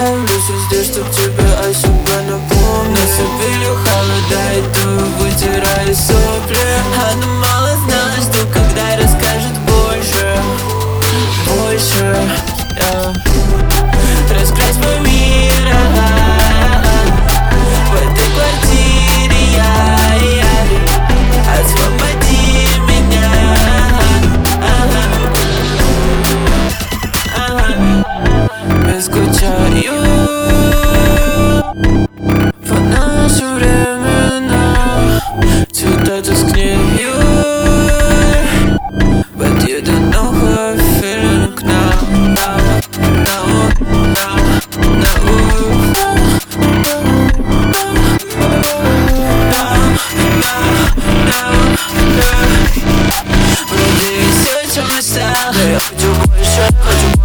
Оставлюсь везде, чтоб тебя о себе напомнить. Наступили холода, иду, вытираю сопли. Она мало знала, жду, когда расскажет больше. Больше, yeah. Раскрась мой мир, в этой квартире я. Освободи меня, я скучаю по нашим временам, всегда тускнею, but you don't know how I feel now. Вроде есть все, чем я стал, но я хочу больше, хочу